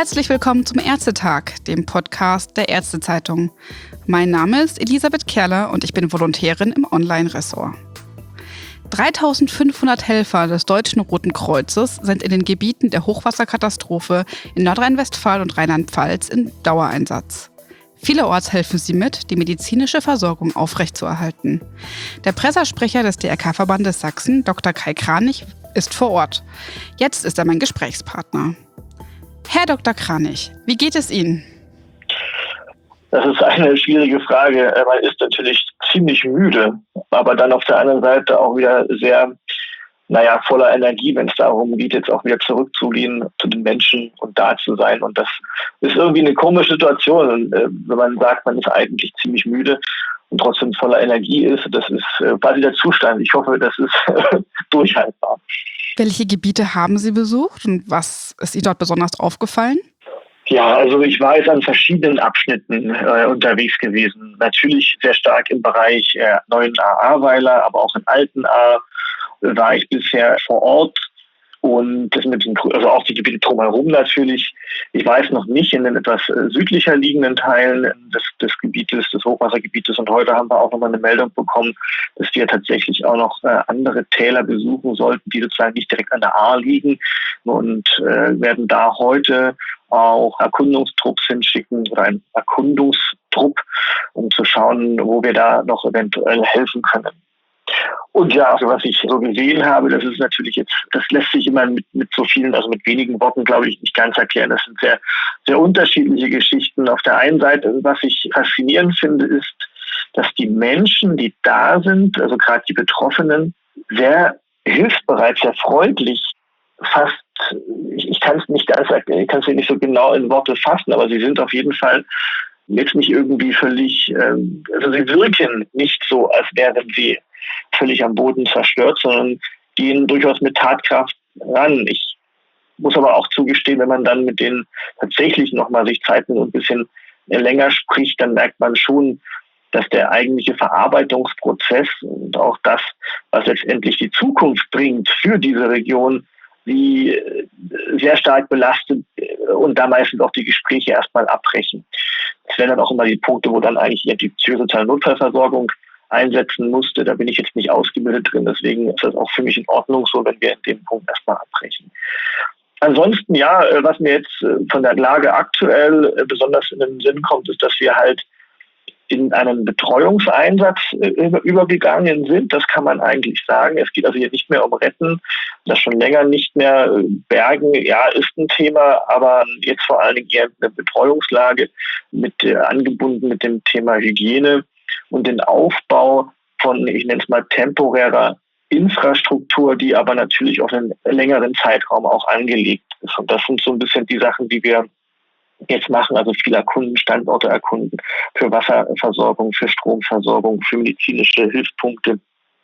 Herzlich willkommen zum Ärztetag, dem Podcast der Ärztezeitung. Mein Name ist Elisabeth Kerler und ich bin Volontärin im Online-Ressort. 3.500 Helfer des Deutschen Roten Kreuzes sind in den Gebieten der Hochwasserkatastrophe in Nordrhein-Westfalen und Rheinland-Pfalz in Dauereinsatz. Vielerorts helfen sie mit, die medizinische Versorgung aufrechtzuerhalten. Der Pressesprecher des DRK-Verbandes Sachsen, Dr. Kai Kranich, ist vor Ort. Jetzt ist er mein Gesprächspartner. Herr Dr. Kranich, wie geht es Ihnen? Das ist eine schwierige Frage. Man ist natürlich ziemlich müde, aber dann auf der anderen Seite auch wieder sehr, voller Energie, wenn es darum geht, jetzt auch wieder zurückzugehen zu den Menschen und da zu sein. Und das ist irgendwie eine komische Situation, wenn man sagt, man ist eigentlich ziemlich müde und trotzdem voller Energie ist. Das ist quasi der Zustand. Ich hoffe, das ist durchhaltbar. Welche Gebiete haben Sie besucht und was ist Ihnen dort besonders aufgefallen? Ja, also ich war jetzt an verschiedenen Abschnitten unterwegs gewesen. Natürlich sehr stark im Bereich Neuen Ahrweiler, aber auch in Alten Ahr war ich bisher vor Ort. Und das also auch die Gebiete drumherum natürlich. Ich weiß noch nicht in den etwas südlicher liegenden Teilen des Gebietes, des Hochwassergebietes. Und heute haben wir auch nochmal eine Meldung bekommen, dass wir tatsächlich auch noch andere Täler besuchen sollten, die sozusagen nicht direkt an der Ahr liegen. Und werden da heute auch Erkundungstrupps hinschicken oder einen Erkundungstrupp, um zu schauen, wo wir da noch eventuell helfen können. Und ja, also was ich so gesehen habe, das ist natürlich jetzt, das lässt sich immer mit so vielen, also mit wenigen Worten, glaube ich, nicht ganz erklären. Das sind sehr, sehr unterschiedliche Geschichten. Auf der einen Seite, was ich faszinierend finde, ist, dass die Menschen, die da sind, also gerade die Betroffenen, sehr hilfsbereit, sehr freundlich, fast, ich kann es nicht ganz erklären, ich kann es nicht so genau in Worte fassen, aber sie sind auf jeden Fall jetzt nicht irgendwie völlig, also sie wirken nicht so, als wären sie völlig am Boden zerstört, sondern gehen durchaus mit Tatkraft ran. Ich muss aber auch zugestehen, wenn man dann mit denen tatsächlich nochmal sich Zeit nimmt und ein bisschen länger spricht, dann merkt man schon, dass der eigentliche Verarbeitungsprozess und auch das, was letztendlich die Zukunft bringt für diese Region, sie sehr stark belastet und da meistens auch die Gespräche erstmal abbrechen. Das wären dann auch immer die Punkte, wo dann eigentlich die psychosoziale Notfallversorgung einsetzen musste. Da bin ich jetzt nicht ausgebildet drin, deswegen ist das auch für mich in Ordnung so, wenn wir in dem Punkt erstmal abbrechen. Ansonsten, ja, was mir jetzt von der Lage aktuell besonders in den Sinn kommt, ist, dass wir halt in einen Betreuungseinsatz übergegangen sind. Das kann man eigentlich sagen. Es geht also hier nicht mehr um Retten, das schon länger nicht mehr. Bergen, ja, ist ein Thema, aber jetzt vor allen Dingen eher eine Betreuungslage angebunden mit dem Thema Hygiene und den Aufbau von, ich nenne es mal, temporärer Infrastruktur, die aber natürlich auf einen längeren Zeitraum auch angelegt ist. Und das sind so ein bisschen die Sachen, die wir jetzt machen, also viele erkunden, Standorte erkunden für Wasserversorgung, für Stromversorgung, für medizinische Hilfspunkte.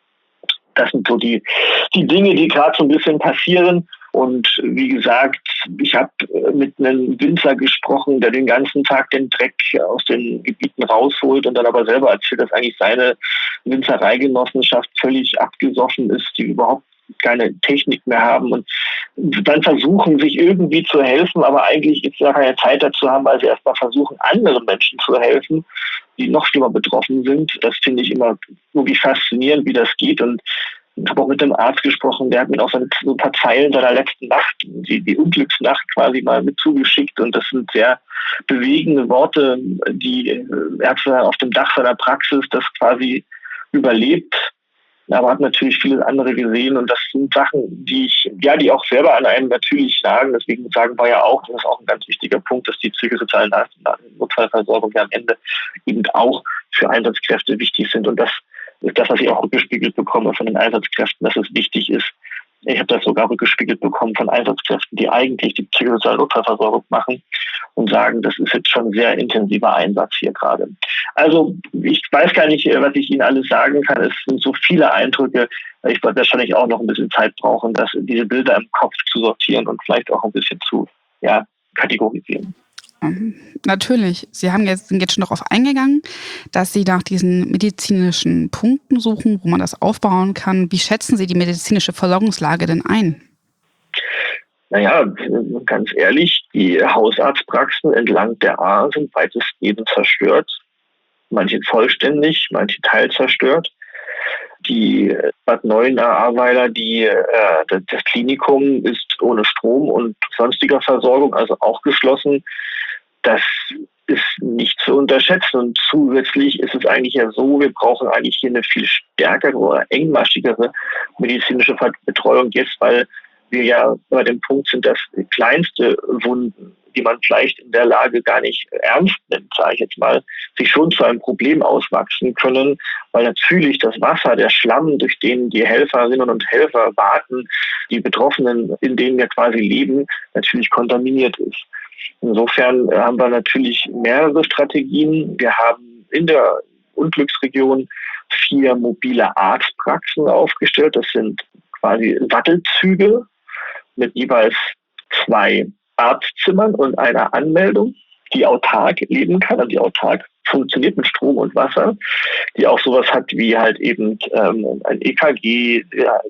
Das sind so die Dinge, die gerade so ein bisschen passieren. Und wie gesagt, ich habe mit einem Winzer gesprochen, der den ganzen Tag den Dreck aus den Gebieten rausholt und dann aber selber erzählt, dass eigentlich seine Winzereigenossenschaft völlig abgesoffen ist, die überhaupt keine Technik mehr haben und dann versuchen, sich irgendwie zu helfen, aber eigentlich jetzt gar keine Zeit dazu haben, weil sie erstmal versuchen, anderen Menschen zu helfen, die noch schlimmer betroffen sind. Das finde ich immer wirklich faszinierend, wie das geht. Und ich habe auch mit einem Arzt gesprochen, der hat mir auch so ein paar Zeilen seiner letzten Nacht, die Unglücksnacht quasi mal mit zugeschickt. Und das sind sehr bewegende Worte, die Ärzte auf dem Dach seiner Praxis das quasi überlebt. Aber hat natürlich viele andere gesehen und das sind Sachen, die auch selber an einem natürlich lagen. Deswegen sagen wir ja auch, das ist auch ein ganz wichtiger Punkt, dass die psychosoziale Notfallversorgung ja am Ende eben auch für Einsatzkräfte wichtig sind. Und das ist das, was ich auch rückgespiegelt bekomme von den Einsatzkräften, dass es wichtig ist. Ich habe das sogar rückgespiegelt bekommen von Einsatzkräften, die eigentlich die psychosoziale Notfallversorgung machen und sagen, das ist jetzt schon ein sehr intensiver Einsatz hier gerade. Also ich weiß gar nicht, was ich Ihnen alles sagen kann. Es sind so viele Eindrücke. Ich werde wahrscheinlich auch noch ein bisschen Zeit brauchen, diese Bilder im Kopf zu sortieren und vielleicht auch ein bisschen zu kategorisieren. Natürlich. Sie sind jetzt schon darauf eingegangen, dass Sie nach diesen medizinischen Punkten suchen, wo man das aufbauen kann. Wie schätzen Sie die medizinische Versorgungslage denn ein? Naja, ganz ehrlich, die Hausarztpraxen entlang der Ahr sind weitestgehend zerstört. Manche vollständig, manche teilzerstört. Die Bad Neuenahr-Ahrweiler, das Klinikum ist ohne Strom und sonstiger Versorgung, also auch geschlossen. Das ist nicht zu unterschätzen. Und zusätzlich ist es eigentlich ja so, wir brauchen eigentlich hier eine viel stärkere oder engmaschigere medizinische Betreuung jetzt, weil wir ja bei dem Punkt sind, dass kleinste Wunden, die man vielleicht in der Lage gar nicht ernst nimmt, sage ich jetzt mal, sich schon zu einem Problem auswachsen können, weil natürlich das Wasser, der Schlamm, durch den die Helferinnen und Helfer baden, die Betroffenen, in denen wir quasi leben, natürlich kontaminiert ist. Insofern haben wir natürlich mehrere Strategien. Wir haben in der Unglücksregion 4 mobile Arztpraxen aufgestellt. Das sind quasi Sattelzüge mit jeweils 2 Arztzimmern und einer Anmeldung, die autark leben kann, also die autark funktioniert mit Strom und Wasser, die auch sowas hat wie halt eben ein EKG,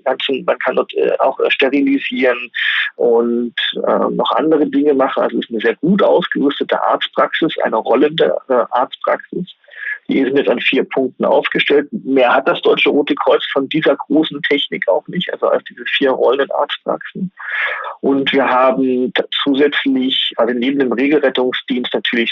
man kann dort auch sterilisieren und noch andere Dinge machen. Also es ist eine sehr gut ausgerüstete Arztpraxis, eine rollende Arztpraxis. Die sind jetzt an 4 Punkten aufgestellt. Mehr hat das Deutsche Rote Kreuz von dieser großen Technik auch nicht, also als diese 4 rollenden Arztpraxen. Und wir haben zusätzlich, also neben dem Regelrettungsdienst natürlich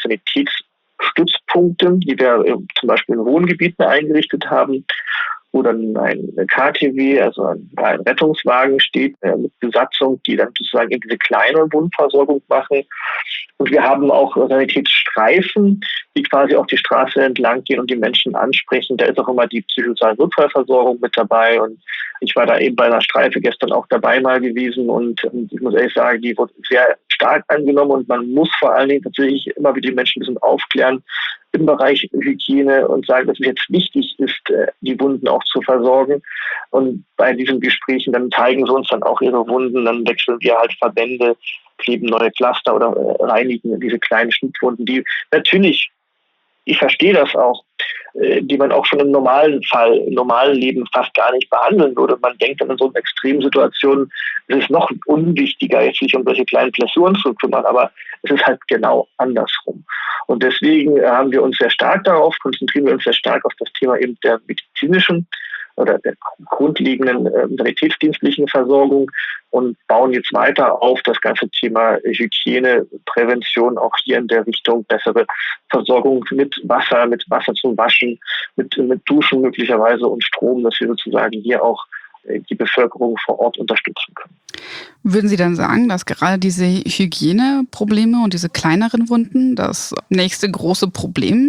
Sanitätsstützpunkte, die wir zum Beispiel in Wohngebieten eingerichtet haben, wo dann ein KTW, also ein Rettungswagen steht mit Besatzung, die dann sozusagen in diese kleine Wundversorgung machen. Und wir haben auch Sanitätsstreifen, die quasi auf die Straße entlang gehen und die Menschen ansprechen. Da ist auch immer die psychosoziale Notfallversorgung mit dabei. Und ich war da eben bei einer Streife gestern auch dabei mal gewesen. Und ich muss ehrlich sagen, die wird sehr stark angenommen. Und man muss vor allen Dingen tatsächlich immer wieder die Menschen ein bisschen aufklären im Bereich Hygiene und sagen, dass es jetzt wichtig ist, die Wunden auch zu versorgen. Und bei diesen Gesprächen dann zeigen sie uns dann auch ihre Wunden. Dann wechseln wir halt Verbände, kleben neue Pflaster oder reinigen diese kleinen Schnittwunden, die natürlich, ich verstehe das auch, die man auch schon im normalen Leben fast gar nicht behandeln würde. Man denkt dann in so Extremsituationen, es ist noch unwichtiger, jetzt sich um solche kleinen Blessuren zu kümmern, aber es ist halt genau andersrum. Und deswegen konzentrieren wir uns sehr stark auf das Thema eben der medizinischen oder der grundlegenden sanitätsdienstlichen Versorgung und bauen jetzt weiter auf das ganze Thema Hygiene, Prävention, auch hier in der Richtung bessere Versorgung mit Wasser zum Waschen, mit Duschen möglicherweise und Strom, dass wir sozusagen hier auch die Bevölkerung vor Ort unterstützen können. Würden Sie dann sagen, dass gerade diese Hygieneprobleme und diese kleineren Wunden das nächste große Problem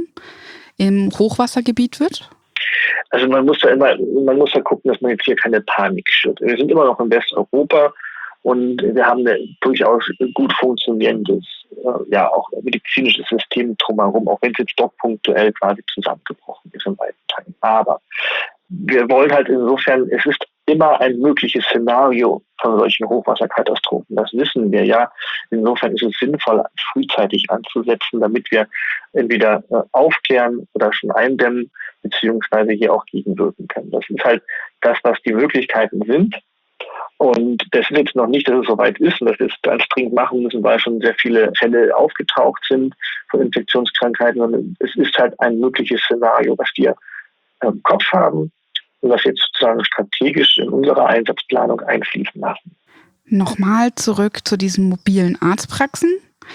im Hochwassergebiet wird? Also man muss da gucken, dass man jetzt hier keine Panik schürt. Wir sind immer noch in Westeuropa und wir haben ein durchaus gut funktionierendes, auch medizinisches System drumherum, auch wenn es jetzt doch punktuell quasi zusammengebrochen ist in weiten Teilen. Aber wir wollen halt insofern, es ist immer ein mögliches Szenario von solchen Hochwasserkatastrophen. Das wissen wir ja. Insofern ist es sinnvoll, frühzeitig anzusetzen, damit wir entweder aufklären oder schon eindämmen, beziehungsweise hier auch gegenwirken können. Das ist halt das, was die Möglichkeiten sind. Und das ist jetzt noch nicht, dass es soweit ist und dass wir es ganz dringend machen müssen, weil schon sehr viele Fälle aufgetaucht sind von Infektionskrankheiten, sondern es ist halt ein mögliches Szenario, was wir im Kopf haben und was wir jetzt sozusagen strategisch in unserer Einsatzplanung einfließen lassen. Nochmal zurück zu diesen mobilen Arztpraxen.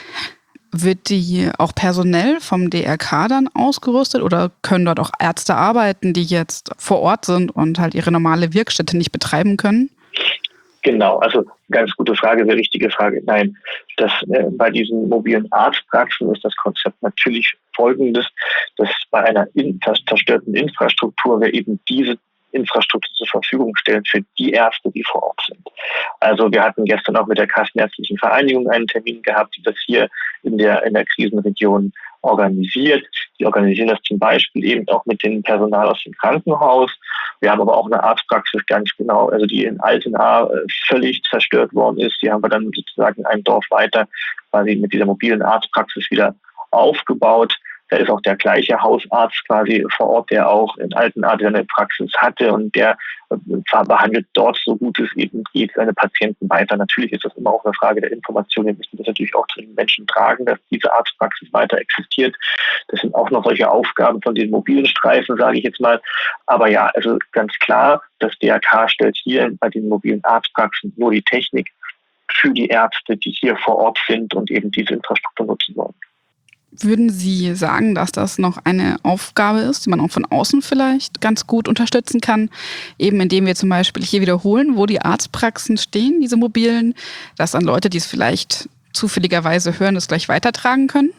Wird die auch personell vom DRK dann ausgerüstet oder können dort auch Ärzte arbeiten, die jetzt vor Ort sind und halt ihre normale Wirkstätte nicht betreiben können? Genau, also ganz gute Frage, sehr richtige Frage. Nein, bei diesen mobilen Arztpraxen ist das Konzept natürlich folgendes, dass bei einer zerstörten Infrastruktur wir eben diese Infrastruktur zur Verfügung stellen für die Ärzte, die vor Ort sind. Also wir hatten gestern auch mit der Kassenärztlichen Vereinigung einen Termin gehabt, die das hier in der Krisenregion organisiert. Die organisieren das zum Beispiel eben auch mit dem Personal aus dem Krankenhaus. Wir haben aber auch eine Arztpraxis ganz genau, also die in Altenahr völlig zerstört worden ist. Die haben wir dann sozusagen ein Dorf weiter quasi mit dieser mobilen Arztpraxis wieder aufgebaut. Da ist auch der gleiche Hausarzt quasi vor Ort, der auch in Altenahr seine Praxis hatte und der behandelt dort, so gut es eben geht, seine Patienten weiter. Natürlich ist das immer auch eine Frage der Information. Wir müssen das natürlich auch zu den Menschen tragen, dass diese Arztpraxis weiter existiert. Das sind auch noch solche Aufgaben von den mobilen Streifen, sage ich jetzt mal. Aber ja, also ganz klar, das DRK stellt hier bei den mobilen Arztpraxen nur die Technik für die Ärzte, die hier vor Ort sind und eben diese Infrastruktur nutzen wollen. Würden Sie sagen, dass das noch eine Aufgabe ist, die man auch von außen vielleicht ganz gut unterstützen kann, eben indem wir zum Beispiel hier wiederholen, wo die Arztpraxen stehen, diese mobilen, dass dann Leute, die es vielleicht zufälligerweise hören, das gleich weitertragen können?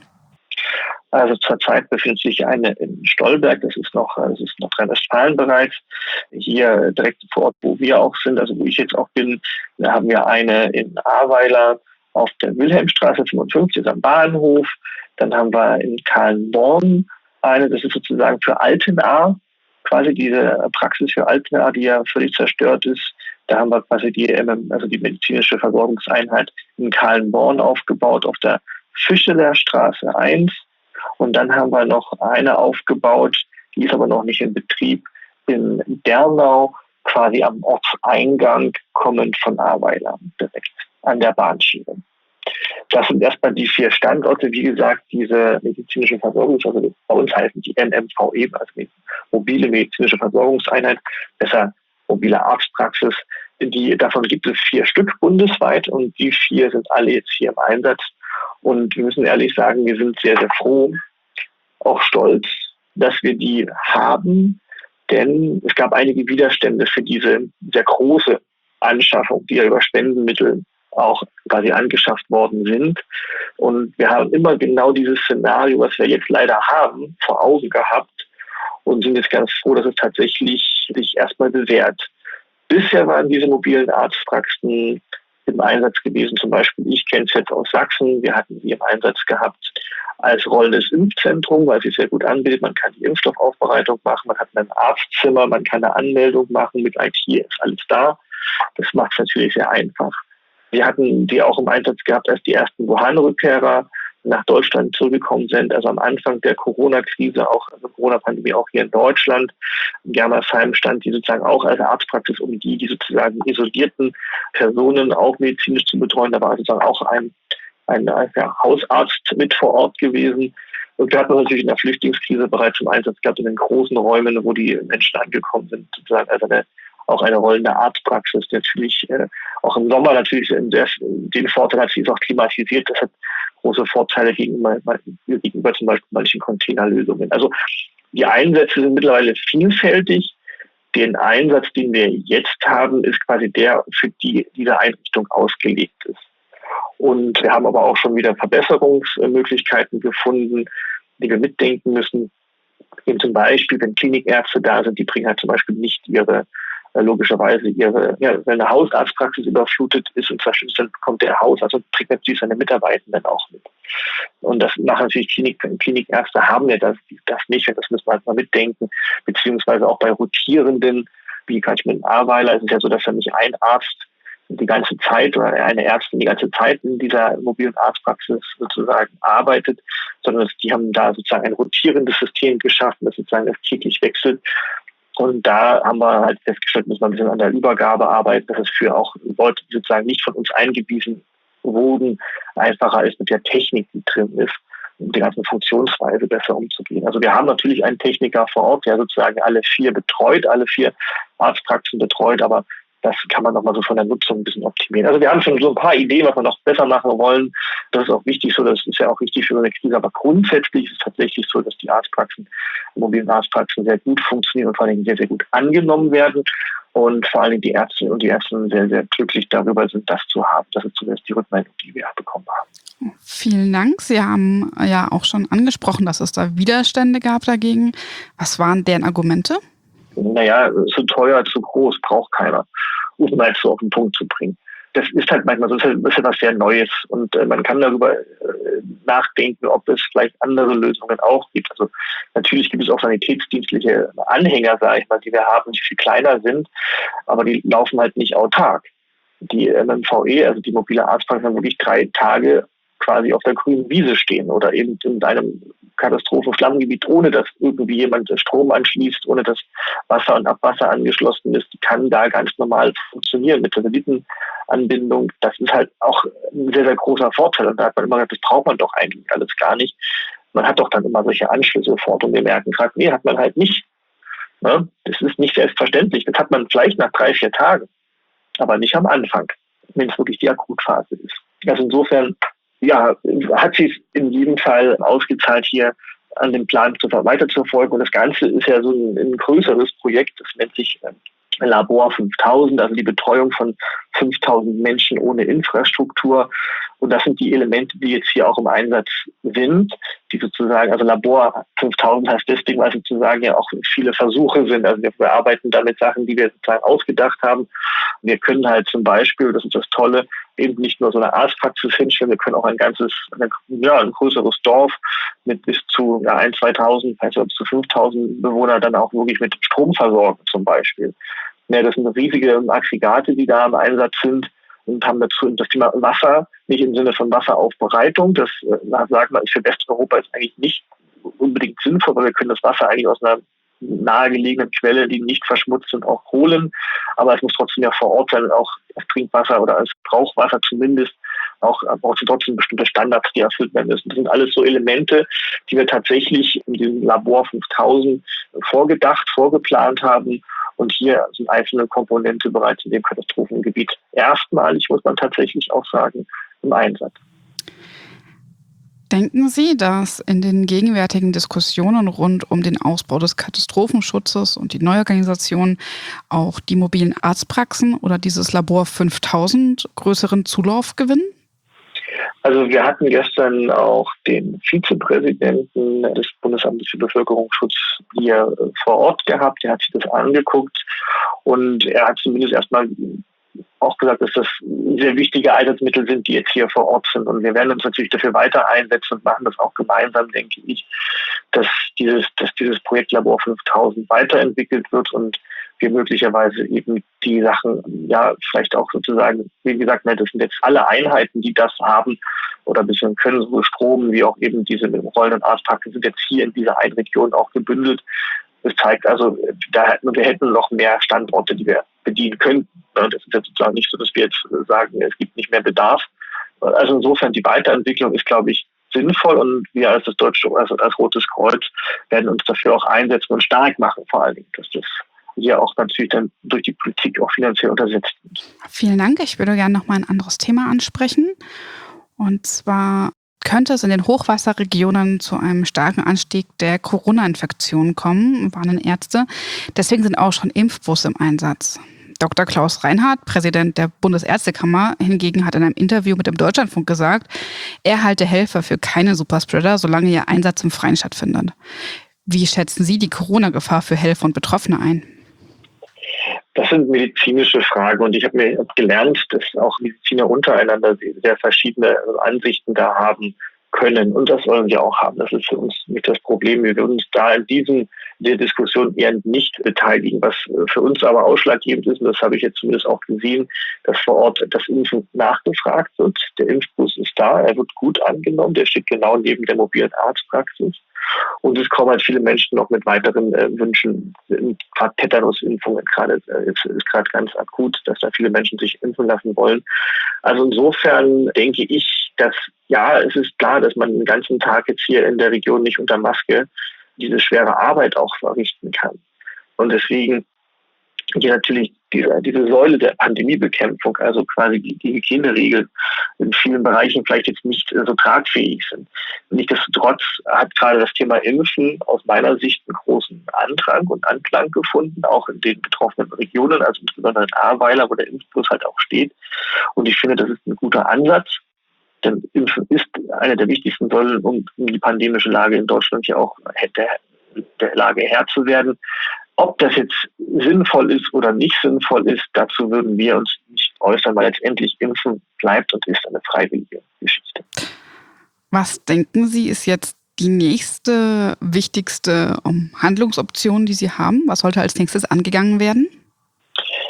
Also zurzeit befindet sich eine in Stolberg, das ist noch Nordrhein-Westfalen bereits. Hier direkt vor Ort, wo wir auch sind, also wo ich jetzt auch bin, da haben wir eine in Ahrweiler auf der Wilhelmstraße 55 am Bahnhof. Dann haben wir in Kallenborn eine, das ist sozusagen für Altenahr, quasi diese Praxis für Altenahr, die ja völlig zerstört ist. Da haben wir quasi die medizinische Versorgungseinheit in Kallenborn aufgebaut auf der Fischeler Straße 1. Und dann haben wir noch eine aufgebaut, die ist aber noch nicht in Betrieb, in Dernau, quasi am Ortseingang kommend von Ahrweiler, direkt an der Bahnschiene. Das sind erstmal die 4 Standorte, wie gesagt, diese medizinische also bei uns heißen die MMVE, also mobile medizinische Versorgungseinheit, besser mobile Arztpraxis. Davon gibt es 4 Stück bundesweit und die 4 sind alle jetzt hier im Einsatz. Und wir müssen ehrlich sagen, wir sind sehr, sehr froh, auch stolz, dass wir die haben, denn es gab einige Widerstände für diese sehr große Anschaffung, die ja über Spendenmittel auch quasi angeschafft worden sind. Und wir haben immer genau dieses Szenario, was wir jetzt leider haben, vor Augen gehabt und sind jetzt ganz froh, dass es tatsächlich sich erstmal bewährt. Bisher waren diese mobilen Arztpraxen im Einsatz gewesen. Zum Beispiel, ich kenne es jetzt aus Sachsen, wir hatten sie im Einsatz gehabt als rollendes Impfzentrum, weil sie sehr gut anbietet. Man kann die Impfstoffaufbereitung machen, man hat ein Arztzimmer, man kann eine Anmeldung machen, mit IT ist alles da. Das macht es natürlich sehr einfach. Wir hatten die auch im Einsatz gehabt, als die ersten Wuhan-Rückkehrer nach Deutschland zurückgekommen sind, also am Anfang der Corona-Krise, auch also Corona-Pandemie auch hier in Deutschland. In Germersheim stand die sozusagen auch als Arztpraxis, um die sozusagen isolierten Personen auch medizinisch zu betreuen. Da war sozusagen auch ein Hausarzt mit vor Ort gewesen. Und wir hatten natürlich in der Flüchtlingskrise bereits im Einsatz gehabt in den großen Räumen, wo die Menschen angekommen sind, sozusagen also auch eine rollende Arztpraxis, die natürlich auch im Sommer natürlich den Vorteil hat, sie ist auch klimatisiert. Das hat große Vorteile gegenüber zum Beispiel manchen Containerlösungen. Also die Einsätze sind mittlerweile vielfältig. Den Einsatz, den wir jetzt haben, ist quasi der, für die diese Einrichtung ausgelegt ist. Und wir haben aber auch schon wieder Verbesserungsmöglichkeiten gefunden, die wir mitdenken müssen. Eben zum Beispiel, wenn Klinikärzte da sind, die bringen halt zum Beispiel nicht wenn eine Hausarztpraxis überflutet ist und zerstört, dann kommt der Hausarzt und bringt natürlich seine Mitarbeitenden auch mit. Und das machen natürlich Klinikärzte haben ja das nicht, und das müssen wir halt mal mitdenken, beziehungsweise auch bei Rotierenden, wie gerade mit Ahrweiler, ist es ja so, dass ja nicht ein Arzt die ganze Zeit oder eine Ärztin die ganze Zeit in dieser mobilen Arztpraxis sozusagen arbeitet, sondern die haben da sozusagen ein rotierendes System geschaffen, das sozusagen das täglich wechselt. Und da haben wir halt festgestellt, müssen wir ein bisschen an der Übergabe arbeiten, dass es für auch Leute, die sozusagen nicht von uns eingewiesen wurden, einfacher ist mit der Technik, die drin ist, um die ganzen Funktionsweise besser umzugehen. Also wir haben natürlich einen Techniker vor Ort, der sozusagen alle 4 Arztpraxen betreut, aber das kann man nochmal so von der Nutzung ein bisschen optimieren. Also wir haben schon so ein paar Ideen, was wir noch besser machen wollen. Das ist auch wichtig so, das ist ja auch wichtig für so eine Krise. Aber grundsätzlich ist es tatsächlich so, dass die mobilen Arztpraxen sehr gut funktionieren und vor allem sehr, sehr gut angenommen werden. Und vor allem die Ärztinnen und die Ärzte sehr, sehr glücklich darüber sind, das zu haben. Das ist zumindest die Rückmeldung, die wir bekommen haben. Vielen Dank. Sie haben ja auch schon angesprochen, dass es da Widerstände gab dagegen. Was waren deren Argumente? Naja, zu teuer, zu groß, braucht keiner, um mal so auf den Punkt zu bringen. Das ist halt manchmal so, das ist etwas sehr Neues und man kann darüber nachdenken, ob es vielleicht andere Lösungen auch gibt. Also natürlich gibt es auch sanitätsdienstliche Anhänger, sage ich mal, die wir haben, die viel kleiner sind, aber die laufen halt nicht autark. Die MMVE, also die mobile Arztpraxis, haben wirklich 3 Tage quasi auf der grünen Wiese stehen oder eben in einem Katastrophen-Schlammgebiet, ohne dass irgendwie jemand Strom anschließt, ohne dass Wasser und Abwasser angeschlossen ist, kann da ganz normal funktionieren mit Satellitenanbindung. Das ist halt auch ein sehr, sehr großer Vorteil. Und da hat man immer gesagt, das braucht man doch eigentlich alles gar nicht. Man hat doch dann immer solche Anschlüsse sofort und wir merken gerade, nee, hat man halt nicht. Ne? Das ist nicht selbstverständlich. Das hat man vielleicht nach 3-4 Tagen, aber nicht am Anfang, wenn es wirklich die Akutphase ist. Also insofern, ja, hat sich in jedem Fall ausgezahlt, hier an dem Plan weiterzuverfolgen. Und das Ganze ist ja so ein größeres Projekt, das nennt sich Labor 5000, also die Betreuung von 5000 Menschen ohne Infrastruktur. Und das sind die Elemente, die jetzt hier auch im Einsatz sind, die sozusagen, also Labor 5000 heißt deswegen, weil sozusagen ja auch viele Versuche sind. Also wir bearbeiten damit Sachen, die wir sozusagen ausgedacht haben. Wir können halt zum Beispiel, das ist das Tolle, eben nicht nur so eine Arztpraxis hinstellen, wir können auch ein größeres Dorf mit bis zu 1.000, 2.000, vielleicht bis zu 5.000 Bewohner dann auch wirklich mit Strom versorgen zum Beispiel. Ja, das sind riesige Aggregate, die da im Einsatz sind und haben dazu das Thema Wasser, nicht im Sinne von Wasseraufbereitung, das sagt man, ist für Westeuropa jetzt eigentlich nicht unbedingt sinnvoll, weil wir können das Wasser eigentlich aus einer nahegelegenen Quelle, die nicht verschmutzt sind, auch holen. Aber es muss trotzdem ja vor Ort sein und auch als Trinkwasser oder als Brauchwasser zumindest auch trotzdem bestimmte Standards, die erfüllt werden müssen. Das sind alles so Elemente, die wir tatsächlich in diesem Labor 5000 vorgeplant haben. Und hier sind einzelne Komponente bereits in dem Katastrophengebiet erstmalig, muss man tatsächlich auch sagen, im Einsatz. Denken Sie, dass in den gegenwärtigen Diskussionen rund um den Ausbau des Katastrophenschutzes und die Neuorganisation auch die mobilen Arztpraxen oder dieses Labor 5000 größeren Zulauf gewinnen? Also wir hatten gestern auch den Vizepräsidenten des Bundesamtes für Bevölkerungsschutz hier vor Ort gehabt. Der hat sich das angeguckt und er hat zumindest erstmal auch gesagt, dass das sehr wichtige Einsatzmittel sind, die jetzt hier vor Ort sind. Und wir werden uns natürlich dafür weiter einsetzen und machen das auch gemeinsam, denke ich, dass dieses Projekt Labor 5000 weiterentwickelt wird und wir möglicherweise eben die Sachen, ja, vielleicht auch sozusagen, wie gesagt, das sind jetzt alle Einheiten, die das haben oder ein bisschen können, sowohl Strom wie auch eben diese rollenden Arztpraxen sind jetzt hier in dieser einen Region auch gebündelt. Das zeigt also, wir hätten noch mehr Standorte, die wir bedienen könnten. Das ist jetzt sozusagen nicht so, dass wir jetzt sagen, es gibt nicht mehr Bedarf. Also insofern die Weiterentwicklung ist, glaube ich, sinnvoll und wir als als Rotes Kreuz werden uns dafür auch einsetzen und stark machen, vor allen Dingen, dass das hier auch natürlich dann durch die Politik auch finanziell untersetzt wird. Vielen Dank. Ich würde gerne noch mal ein anderes Thema ansprechen. Und zwar könnte es in den Hochwasserregionen zu einem starken Anstieg der Corona-Infektionen kommen, warnen Ärzte. Deswegen sind auch schon Impfbusse im Einsatz. Dr. Klaus Reinhardt, Präsident der Bundesärztekammer, hingegen hat in einem Interview mit dem Deutschlandfunk gesagt, er halte Helfer für keine Superspreader, solange ihr Einsatz im Freien stattfindet. Wie schätzen Sie die Corona-Gefahr für Helfer und Betroffene ein? Das sind medizinische Fragen und ich habe mir gelernt, dass auch Mediziner untereinander sehr verschiedene Ansichten da haben können und das sollen wir auch haben. Das ist für uns nicht das Problem. Wir würden uns da in der Diskussion eher nicht beteiligen. Was für uns aber ausschlaggebend ist, und das habe ich jetzt zumindest auch gesehen, dass vor Ort das Impfen nachgefragt wird. Der Impfbus ist da, er wird gut angenommen, der steht genau neben der mobilen Arztpraxis. Und es kommen halt viele Menschen noch mit weiteren Wünschen, gerade Tetanusimpfungen ist gerade ganz akut, dass da viele Menschen sich impfen lassen wollen. Also insofern denke ich, dass ja, es ist klar, dass man den ganzen Tag jetzt hier in der Region nicht unter Maske diese schwere Arbeit auch verrichten kann. Und deswegen hier natürlich diese Säule der Pandemiebekämpfung, also quasi die Hygieneregeln in vielen Bereichen vielleicht jetzt nicht so tragfähig sind. Nichtsdestotrotz hat gerade das Thema Impfen aus meiner Sicht einen großen Andrang und Anklang gefunden, auch in den betroffenen Regionen, also insbesondere in Ahrweiler, wo der Impfbus halt auch steht. Und ich finde, das ist ein guter Ansatz. Denn Impfen ist eine der wichtigsten Säulen, um die pandemische Lage in Deutschland hier auch der Lage Herr zu werden. Ob das jetzt sinnvoll ist oder nicht sinnvoll ist, dazu würden wir uns nicht äußern, weil letztendlich Impfen bleibt und ist eine freiwillige Geschichte. Was denken Sie, ist jetzt die nächste wichtigste Handlungsoption, die Sie haben? Was sollte als nächstes angegangen werden?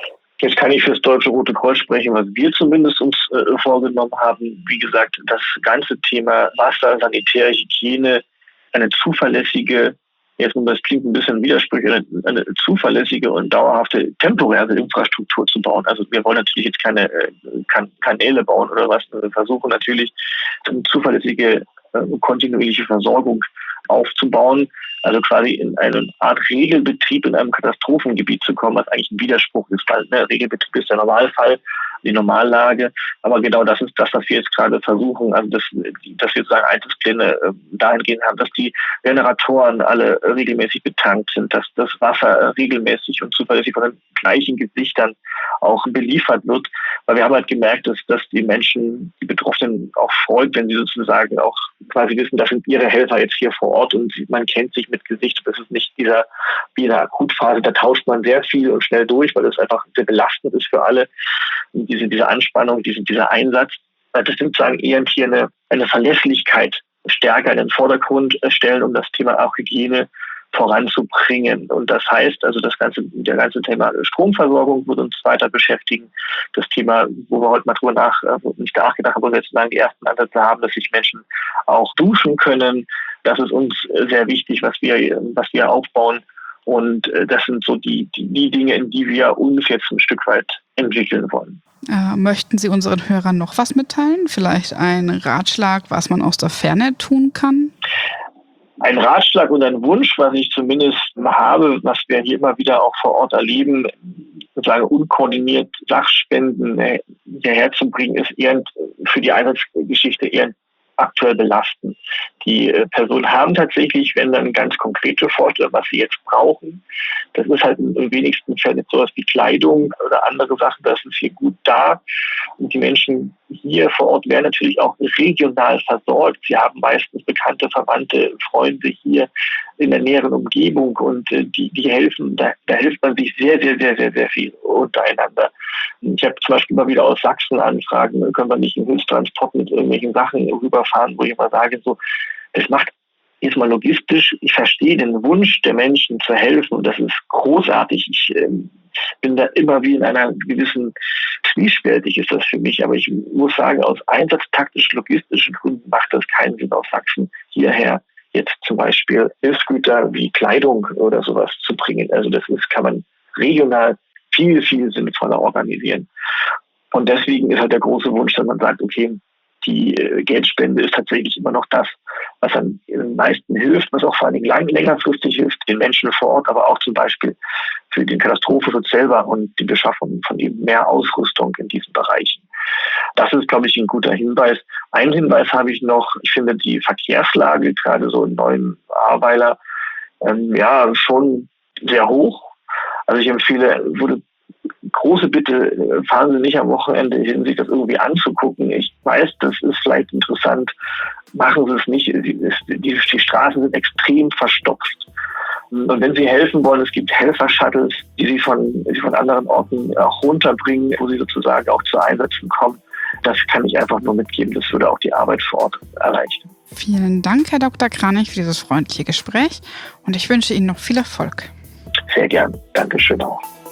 Jetzt kann ich für das Deutsche Rote Kreuz sprechen, was wir zumindest uns vorgenommen haben. Wie gesagt, das ganze Thema Wasser, Sanitär, Hygiene, eine zuverlässige, jetzt das klingt ein bisschen widersprüchlich, eine zuverlässige und dauerhafte temporäre Infrastruktur zu bauen. Also wir wollen natürlich jetzt keine Kanäle bauen oder was. Wir versuchen natürlich eine zuverlässige, kontinuierliche Versorgung aufzubauen. Also quasi in eine Art Regelbetrieb in einem Katastrophengebiet zu kommen, was eigentlich ein Widerspruch ist, weil Regelbetrieb ist der Normalfall, die Normallage. Aber genau das ist das, was wir jetzt gerade versuchen, also dass wir sozusagen Einsatzpläne dahingehend haben, dass die Generatoren alle regelmäßig betankt sind, dass das Wasser regelmäßig und zuverlässig von den gleichen Gesichtern auch beliefert wird. Weil wir haben halt gemerkt, dass die Menschen, die Betroffenen auch freut, wenn sie sozusagen auch quasi wissen, das sind ihre Helfer jetzt hier vor Ort und man kennt sich mit Gesicht. Das ist nicht wie in der Akutphase, da tauscht man sehr viel und schnell durch, weil das einfach sehr belastend ist für alle. Und diese Anspannung, dieser Einsatz, das sind sozusagen eher hier eine Verlässlichkeit stärker in den Vordergrund stellen, um das Thema auch Hygiene voranzubringen. Und das heißt, also der ganze Thema Stromversorgung wird uns weiter beschäftigen. Das Thema, wo wir heute mal nicht nachgedacht haben, wo wir jetzt die ersten Ansätze haben, dass sich Menschen auch duschen können. Das ist uns sehr wichtig, was wir aufbauen. Und das sind so die Dinge, in die wir uns jetzt ein Stück weit entwickeln wollen. Möchten Sie unseren Hörern noch was mitteilen? Vielleicht einen Ratschlag, was man aus der Ferne tun kann? Ein Ratschlag und ein Wunsch, was ich zumindest habe, was wir hier immer wieder auch vor Ort erleben, sozusagen unkoordiniert Sachspenden hierher zu bringen, ist eher für die Einsatzgeschichte eher aktuell belastend. Die Personen haben tatsächlich, wenn dann ganz konkrete Vorstellungen, was sie jetzt brauchen. Das ist halt im wenigsten Fällen sowas wie Kleidung oder andere Sachen, das ist hier gut da. Und die Menschen hier vor Ort werden natürlich auch regional versorgt. Sie haben meistens bekannte, Verwandte, Freunde hier in der näheren Umgebung und die helfen, da hilft man sich sehr, sehr, sehr, sehr, sehr viel untereinander. Ich habe zum Beispiel immer wieder aus Sachsen Anfragen, können wir nicht einen Hilfstransport mit irgendwelchen Sachen rüberfahren, wo ich immer sage, so, das macht jetzt mal logistisch, ich verstehe den Wunsch der Menschen zu helfen und das ist großartig. Ich bin da immer wie in einer gewissen zwiespältig ist das für mich, aber ich muss sagen, aus einsatztaktisch-logistischen Gründen macht das keinen Sinn, aus Sachsen hierher jetzt zum Beispiel Hilfsgüter wie Kleidung oder sowas zu bringen. Also kann man regional viel, viel sinnvoller organisieren. Und deswegen ist halt der große Wunsch, dass man sagt, okay, die Geldspende ist tatsächlich immer noch das, was am meisten hilft, was auch vor allen Dingen längerfristig hilft, den Menschen vor Ort, aber auch zum Beispiel für den Katastrophenschutz selber und die Beschaffung von eben mehr Ausrüstung in diesen Bereichen. Das ist, glaube ich, ein guter Hinweis. Einen Hinweis habe ich noch. Ich finde die Verkehrslage, gerade so in Neuenahr-Ahrweiler, schon sehr hoch. Also ich empfehle, große Bitte, fahren Sie nicht am Wochenende hin, sich das irgendwie anzugucken. Ich weiß, das ist vielleicht interessant. Machen Sie es nicht. Die Straßen sind extrem verstopft. Und wenn Sie helfen wollen, es gibt Helfer-Shuttles, die Sie von anderen Orten auch runterbringen, wo Sie sozusagen auch zu Einsätzen kommen. Das kann ich einfach nur mitgeben. Das würde auch die Arbeit vor Ort erleichtern. Vielen Dank, Herr Dr. Kranich, für dieses freundliche Gespräch und ich wünsche Ihnen noch viel Erfolg. Sehr gern. Dankeschön auch.